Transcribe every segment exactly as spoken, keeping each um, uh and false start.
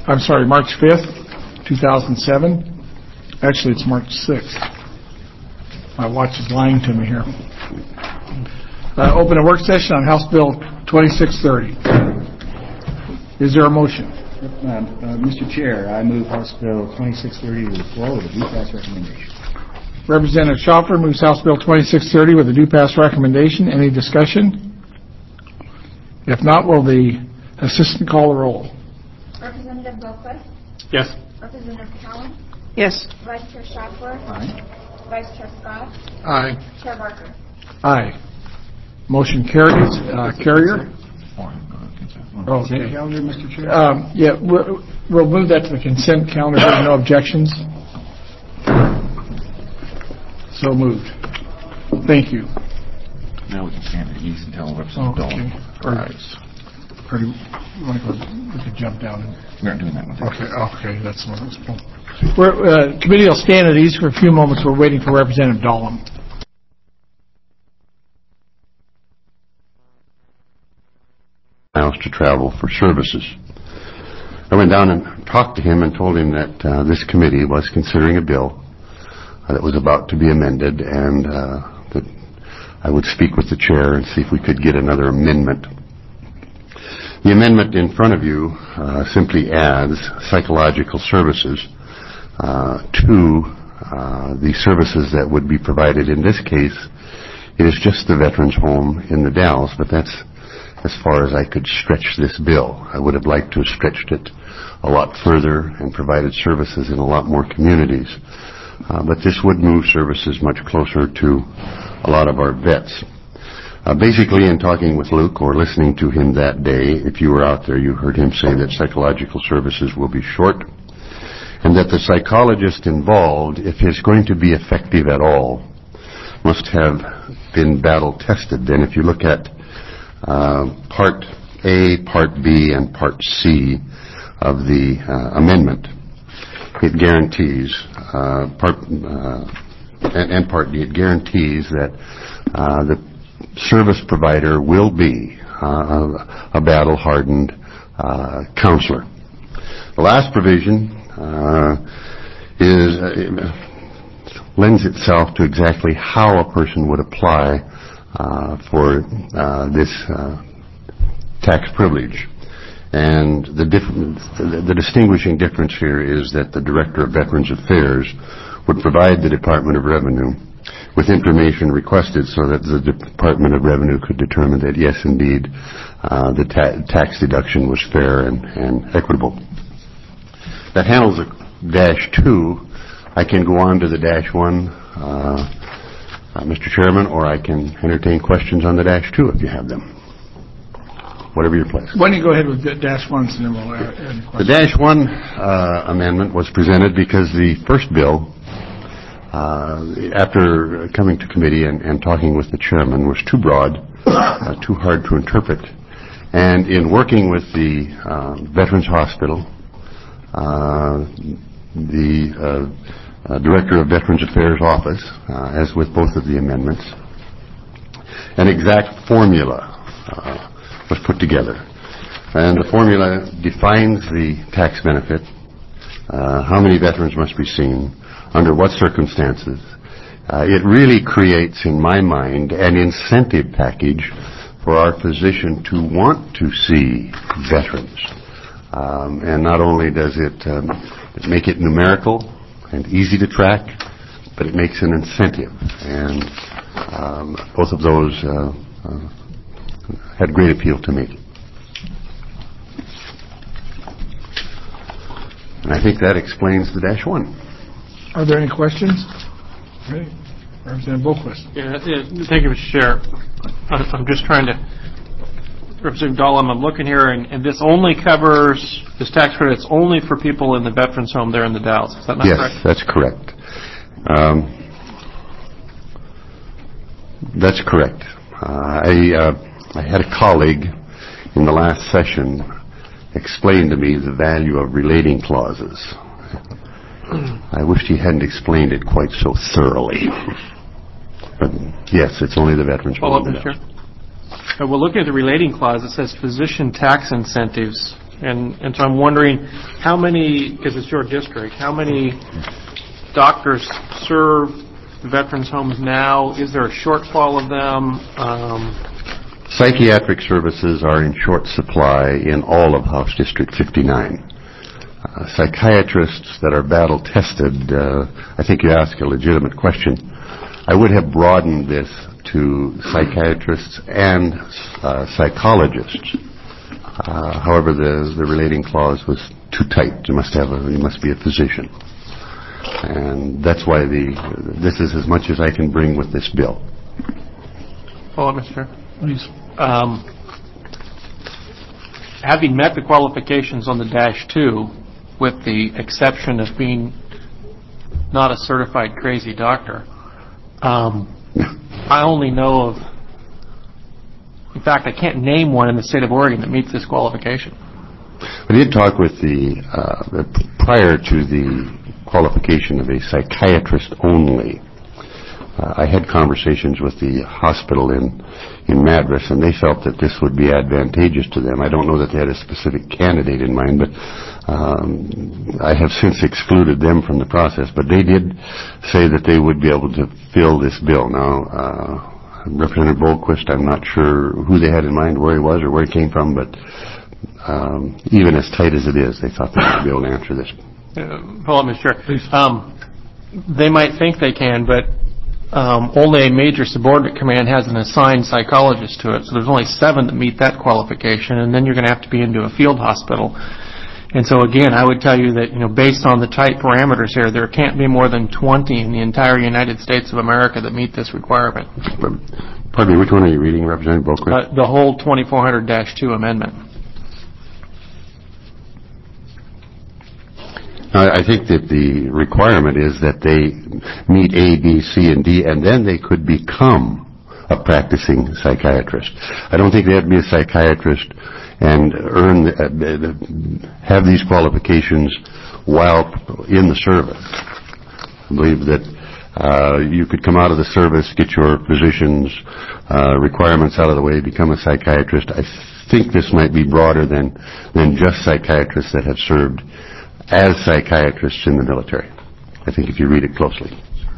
I'm sorry, March fifth, two thousand seven. Actually, it's March sixth. My watch is lying to me here. Uh, open a work session on House Bill twenty-six thirty. Is there a motion? Uh, uh, Mister Chair, I move House Bill twenty-six thirty to the floor with a due pass recommendation. Representative Schoffer moves House Bill twenty-six thirty with a due pass recommendation. Any discussion? If not, will the assistant call the roll? Representative Boquist? Yes. Representative Cowan? Yes. Vice Chair Schoffer? Aye. Vice Chair Scott? Aye. Chair Barker? Aye. Motion carries. Uh, Carrier? Oh, Consent okay. calendar, Mister Chair? Um, yeah, we'll, we'll move that to the consent calendar. There are no objections. So moved. Thank you. Now we can stand at ease and tell Representative Okay. Dolan. Or, or do you want to go? We could jump down. And, We aren't doing that one. okay. Okay. That's the one. We're, uh, committee will stand at ease for a few moments. We're waiting for Representative Dolan. Miles to travel for services. I went down and talked to him and told him that uh, this committee was considering a bill uh, that was about to be amended, and uh, that I would speak with the chair and see if we could get another amendment. The amendment in front of you uh, simply adds psychological services uh, to uh, the services that would be provided. In this case, it is just the Veterans Home in the Dalles, but that's as far as I could stretch this bill. I would have liked to have stretched it a lot further and provided services in a lot more communities. Uh, but this would move services much closer to a lot of our vets. Uh, basically, in talking with Luke or listening to him that day, if you were out there, you heard him say that psychological services will be short, and that the psychologist involved, if he's going to be effective at all, must have been battle-tested. And if you look at uh, Part A, Part B, and Part C of the uh, amendment, it guarantees, uh, part, uh, and, and Part D, it guarantees that uh, the service provider will be uh, a battle-hardened uh, counselor. The last provision uh, is uh, lends itself to exactly how a person would apply uh, for uh, this uh, tax privilege. And the, diff- the, the distinguishing difference here is that the Director of Veterans Affairs would provide the Department of Revenue with information requested so that the Department of Revenue could determine that, yes, indeed, uh, the ta- tax deduction was fair and, and equitable. That handles the dash two. I can go on to the dash one, uh, uh, Mister Chairman, or I can entertain questions on the dash two if you have them. Whatever your pleasure. Why don't you go ahead with the dash ones and then we'll add any questions. The dash one uh, amendment was presented because the first bill, uh, after coming to committee and, and talking with the chairman, was too broad, uh, too hard to interpret. And in working with the uh, Veterans Hospital, uh, the uh, uh, Director of Veterans Affairs Office, uh, as with both of the amendments, an exact formula uh, was put together. And the formula defines the tax benefit, uh, how many veterans must be seen, under what circumstances. Uh, it really creates, in my mind, an incentive package for our physician to want to see veterans. Um, and not only does it, um, it make it numerical and easy to track, but it makes an incentive. And um, both of those uh, uh, had great appeal to me. And I think that explains the dash one. Are there any questions? Okay. Representative Boquist. Yeah, yeah, thank you, Mister Chair. I'm, I'm just trying to, Representative Dolan, I'm looking here, and, and this only covers, this tax credit's only for people in the Veterans Home there in the Dalles. Is that not yes, correct? Yes, that's correct. Um, that's correct. Uh, I, uh, I had a colleague in the last session explain to me the value of relating clauses. I wished he hadn't explained it quite so thoroughly. But yes, it's only the veterans. Follow up, Mister Chair. Uh, well, looking at the relating clause, it says physician tax incentives And, and so I'm wondering how many, because it's your district, how many doctors serve veterans homes now? Is there a shortfall of them? Um, Psychiatric services are in short supply in all of House District fifty-nine. Uh, psychiatrists that are battle tested, uh, I think you ask a legitimate question. I would have broadened this to psychiatrists and uh, psychologists. Uh, however, the, the relating clause was too tight. You must have a, you must be a physician. And that's why the this is as much as I can bring with this bill. Follow, Mister Chair. Please. Um, having met the qualifications on the dash two, with the exception of being not a certified crazy doctor, um, I only know of, in fact, I can't name one in the state of Oregon that meets this qualification. I did talk with the, uh, the prior to the qualification of a psychiatrist only. Uh, I had conversations with the hospital in, in Madras, and they felt that this would be advantageous to them. I don't know that they had a specific candidate in mind, but um, I have since excluded them from the process. But they did say that they would be able to fill this bill. Now, uh, Representative Bolquist, I'm not sure who they had in mind, where he was, or where he came from, but um, even as tight as it is, they thought they would be able to answer this. Uh, hold on, Mister Chair. Um, they might think they can, but Um, only a major subordinate command has an assigned psychologist to it, so there's only seven that meet that qualification, and then you're going to have to be into a field hospital. And so again, I would tell you that, you know, based on the tight parameters here, there can't be more than twenty in the entire United States of America that meet this requirement. Pardon me, which one are you reading, Representative Bolquist? Uh, the whole twenty-four hundred dash two amendment. I think that the requirement is that they meet A, B, C, and D, and then they could become a practicing psychiatrist. I don't think they have to be a psychiatrist and earn, uh, have these qualifications while in the service. I believe that uh, you could come out of the service, get your physician's uh, requirements out of the way, become a psychiatrist. I think this might be broader than, than just psychiatrists that have served as psychiatrists in the military. I think if you read it closely.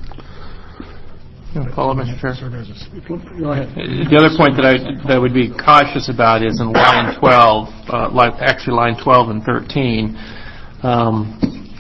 Follow, Mister Chair. Go ahead. The other point that I that I would be cautious about is in line twelve, uh, like actually line twelve and thirteen. Um,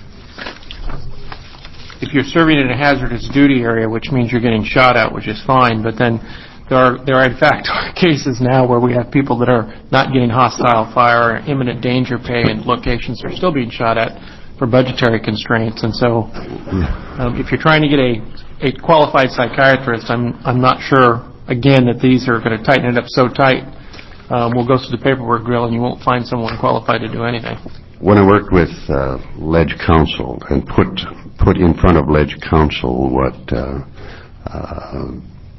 if you're serving in a hazardous duty area, which means you're getting shot at, which is fine, but then there are there are in fact cases now where we have people that are not getting hostile fire or imminent danger pay, and locations are still being shot at for budgetary constraints. And so, um, if you're trying to get a, a qualified psychiatrist, I'm I'm not sure again that these are going to tighten it up so tight. Um, we'll go through the paperwork drill, and you won't find someone qualified to do anything. When I worked with uh, Ledge Council and put put in front of Ledge Council what. Uh, uh,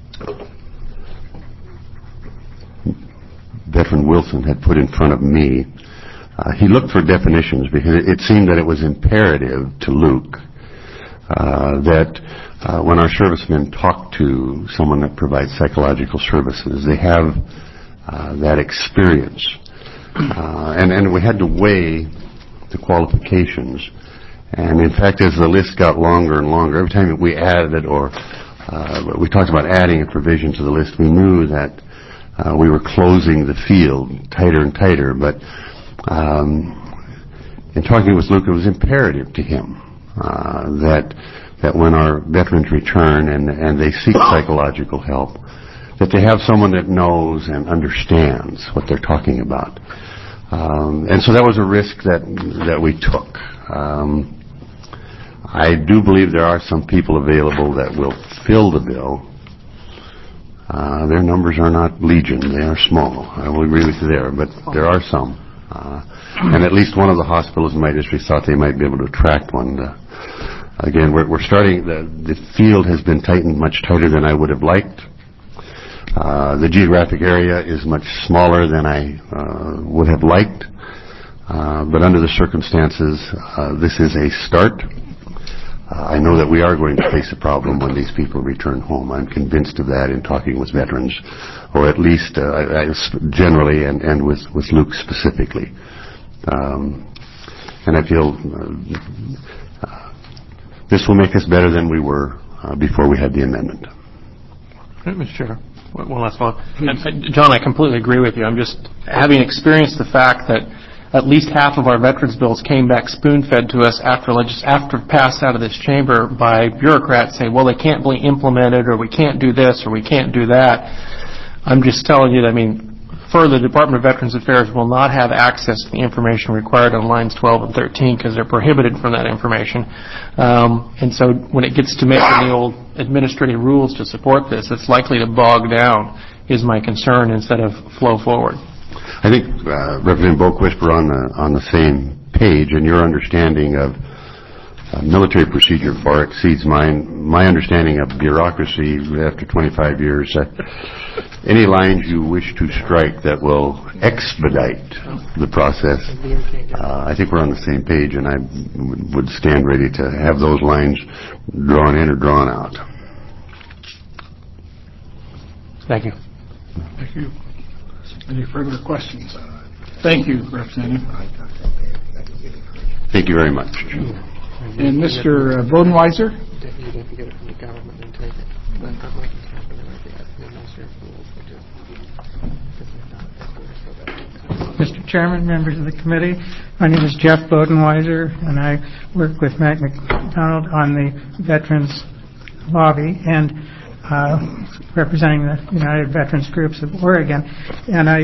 Veteran Wilson had put in front of me, uh, he looked for definitions because it, it seemed that it was imperative to Luke uh, that uh, when our servicemen talk to someone that provides psychological services, they have uh, that experience. Uh, and, and we had to weigh the qualifications. And in fact, as the list got longer and longer, every time we added or uh, we talked about adding a provision to the list, we knew that Uh, we were closing the field tighter and tighter, but um, in talking with Luke, it was imperative to him uh, that that when our veterans return and, and they seek psychological help, that they have someone that knows and understands what they're talking about. Um, and so that was a risk that that we took. Um, I do believe there are some people available that will fill the bill. Uh, their numbers are not legion. They are small. I will agree with you there, but there are some. Uh, and at least one of the hospitals in my district thought they might be able to attract one. Uh, again, we're, we're starting, the, the field has been tightened much tighter than I would have liked. Uh, the geographic area is much smaller than I uh, would have liked. Uh, but under the circumstances, uh, this is a start. Uh, I know that we are going to face a problem when these people return home. I'm convinced of that in talking with veterans, or at least uh, I, I generally and, and with, with Luke specifically. Um, and I feel uh, uh, this will make us better than we were uh, before we had the amendment. Mister Chair, one last follow-up. John, I completely agree with you. I'm just having experienced the fact that at least half of our veterans bills came back spoon-fed to us after legis- after passed out of this chamber by bureaucrats saying, well, they can't be implemented, or we can't do this, or we can't do that. I'm just telling you that, I mean, further, the Department of Veterans Affairs will not have access to the information required on lines twelve and thirteen because they're prohibited from that information. Um, and so when it gets to making the old administrative rules to support this, it's likely to bog down, is my concern, instead of flow forward. I think, uh, Representative Boquist, we're on the, on the same page, and your understanding of uh, military procedure far exceeds mine. My understanding of bureaucracy after twenty-five years, uh, any lines you wish to strike that will expedite the process, uh, I think we're on the same page, and I would stand ready to have those lines drawn in or drawn out. Thank you. Thank you. Any further questions? Thank you, Representative. Thank you very much. And Mister Bodenweiser? Mister Chairman, members of the committee, my name is Jeff Bodenweiser, and I work with Matt McDonald on the Veterans Lobby and uh, representing the United Veterans Groups of Oregon. And I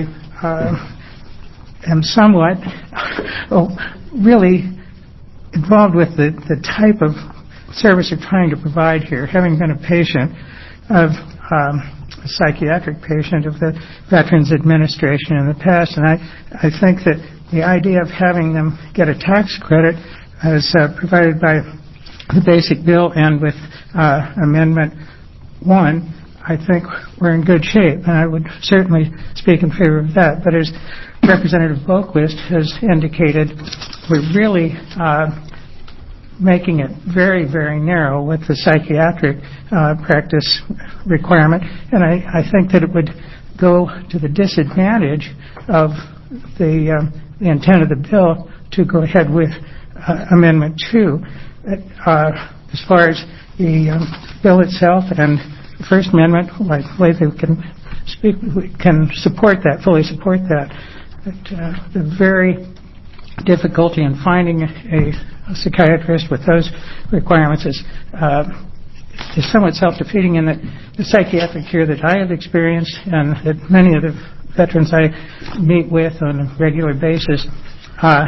uh, am somewhat, oh, really involved with the, the type of service you're trying to provide here, having been a patient of um, a psychiatric patient of the Veterans Administration in the past, and I, I think that the idea of having them get a tax credit as uh, provided by the basic bill and with uh, Amendment one, I think we're in good shape, and I would certainly speak in favor of that. But as Representative Boquist has indicated, we're really uh, making it very, very narrow with the psychiatric uh, practice requirement, and I, I think that it would go to the disadvantage of the, um, the intent of the bill to go ahead with uh, Amendment two. Uh, as far as the um, bill itself and the First Amendment, I believe we can speak, we can support that, fully support that. But, uh, the very difficulty in finding a, a psychiatrist with those requirements is, uh, is somewhat self-defeating in that the psychiatric care that I have experienced and that many of the veterans I meet with on a regular basis, uh,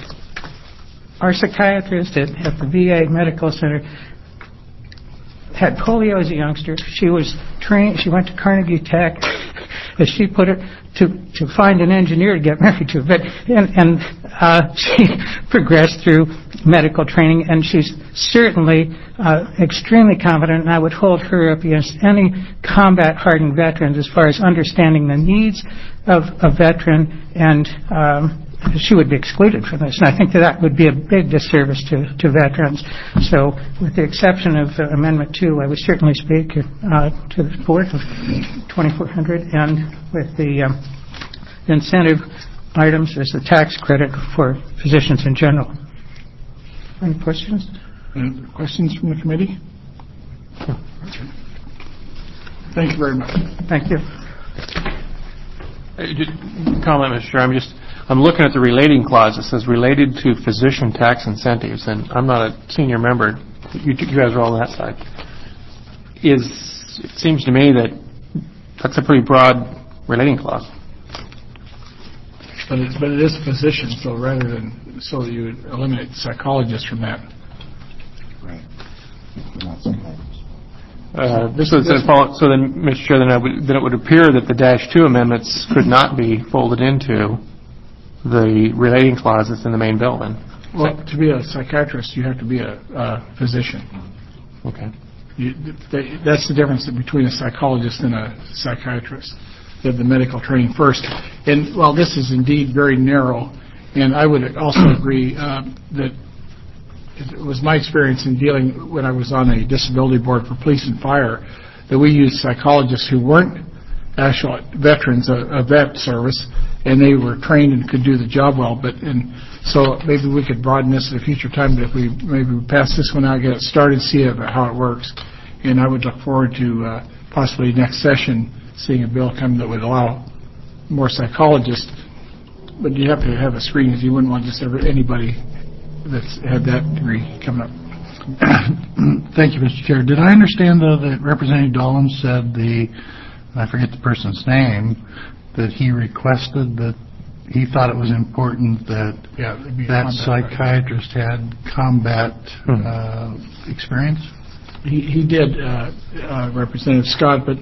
our psychiatrist at, at the V A Medical Center had polio as a youngster. She was trained, she went to Carnegie Tech, as she put it, to, to find an engineer to get married to. But, and, and uh, she progressed through medical training, and she's certainly uh, extremely competent, and I would hold her up against any combat-hardened veterans as far as understanding the needs of a veteran, and um, she would be excluded from this. And I think that that would be a big disservice to, to veterans. So with the exception of uh, Amendment two, I would certainly speak uh, to the board of twenty-four hundred, and with the um, incentive items as the tax credit for physicians in general. Any questions? Any questions from the committee? Thank you very much. Thank you. Uh, just comment, Mister Chair. I'm just I'm looking at the relating clause. It says related to physician tax incentives, and I'm not a senior member. You, you guys are all on that side. Is it seems to me that that's a pretty broad relating clause. But it, but it is physician, so rather than so that you would eliminate psychologists from that. Right. Not psychiatrists. Uh, this so, this follow, so then, Mister Chair, then, I would, then it would appear that the dash two amendments could not be folded into the relating clauses in the main bill. Then, well, to be a psychiatrist, you have to be a, a physician. Okay. You, they, that's the difference between a psychologist and a psychiatrist. They have the medical training first. And while this is indeed very narrow, and I would also agree uh, that it was my experience in dealing when I was on a disability board for police and fire that we used psychologists who weren't actual veterans, a, a vet service, and they were trained and could do the job well. But and so maybe we could broaden this at a future time. But if we maybe we pass this one out, get it started, see how it works, and I would look forward to uh, possibly next session seeing a bill come that would allow more psychologists. But you have to have a screen, because you wouldn't want just ever, anybody that's had that degree coming up. Thank you, Mister Chair. Did I understand, though, that Representative Dolan said the, I forget the person's name, that he requested that he thought it was important that Yeah, it'd be that combat psychiatrist had combat Hmm. uh, experience? He, he did, uh, uh, Representative Scott, but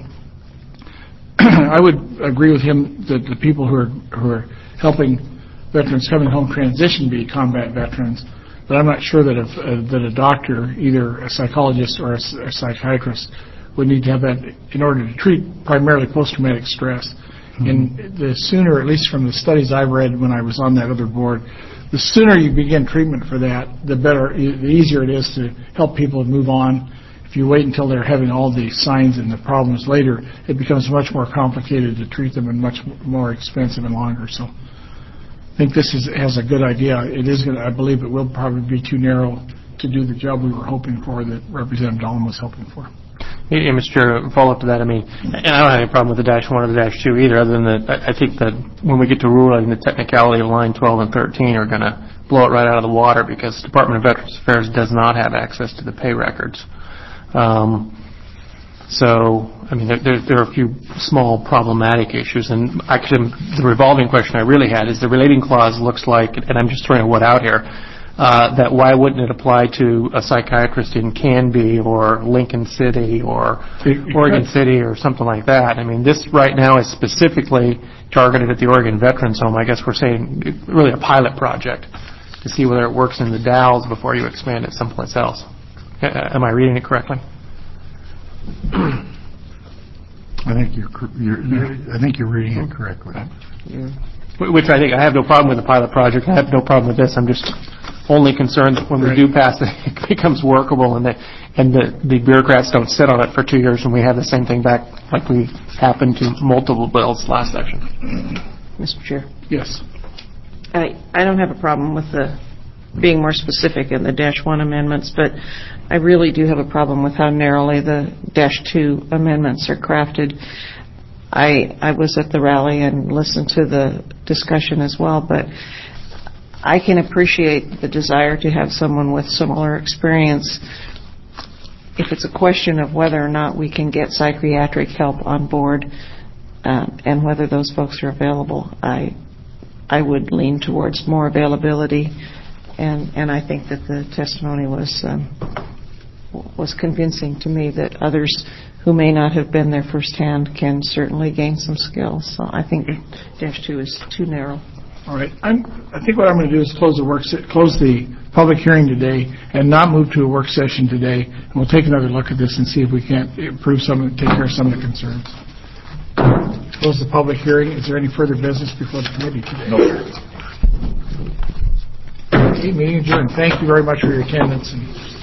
I would agree with him that the people who are who are helping veterans coming home transition be combat veterans. But I'm not sure that if uh, that a doctor, either a psychologist or a, a psychiatrist, would need to have that in order to treat primarily post-traumatic stress. Mm-hmm. And the sooner, at least from the studies I've read when I was on that other board, the sooner you begin treatment for that, the better, the easier it is to help people move on. If you wait until they're having all the signs and the problems later, it becomes much more complicated to treat them and much more expensive and longer. So I think this is, has a good idea. It is going to, I believe it will probably be too narrow to do the job we were hoping for, that Representative Dolan was hoping for. Yeah, Mister Chair, follow up to that. I mean, and I don't have any problem with the dash one or the dash two either, other than that I think that when we get to ruling, the technicality of line twelve and thirteen are going to blow it right out of the water, because the Department of Veterans Affairs does not have access to the pay records. Um, so, I mean, there, there, there are a few small problematic issues, and actually the revolving question I really had is the relating clause looks like, and I'm just throwing a what out here, uh, that why wouldn't it apply to a psychiatrist in Canby or Lincoln City or Oregon City or something like that? I mean, this right now is specifically targeted at the Oregon Veterans Home. I guess we're saying really a pilot project to see whether it works in the Dalles before you expand it someplace else. Am I reading it correctly? I think you're, you're, you're I think you're reading it correctly. Yeah. Which I think I have no problem with the pilot project. I have no problem with this. I'm just only concerned that when we do pass it, it becomes workable, and that and the, the bureaucrats don't sit on it for two years and we have the same thing back like we happened to multiple bills last session. Mister Chair. Yes. I, I don't have a problem with the being more specific in the dash one amendments, but I really do have a problem with how narrowly the dash two amendments are crafted. I I was at the rally and listened to the discussion as well, but I can appreciate the desire to have someone with similar experience. If it's a question of whether or not we can get psychiatric help on board uh, and whether those folks are available, I I would lean towards more availability. And, and I think that the testimony was um, was convincing to me that others who may not have been there firsthand can certainly gain some skills. So I think dash two is too narrow. All right. I'm, I think what I'm going to do is close the work, close the public hearing today, and not move to a work session today. And we'll take another look at this and see if we can't improve some, take care of some of the concerns. Close the public hearing. Is there any further business before the committee today? No. Okay, meeting adjourned. Thank you very much for your attendance and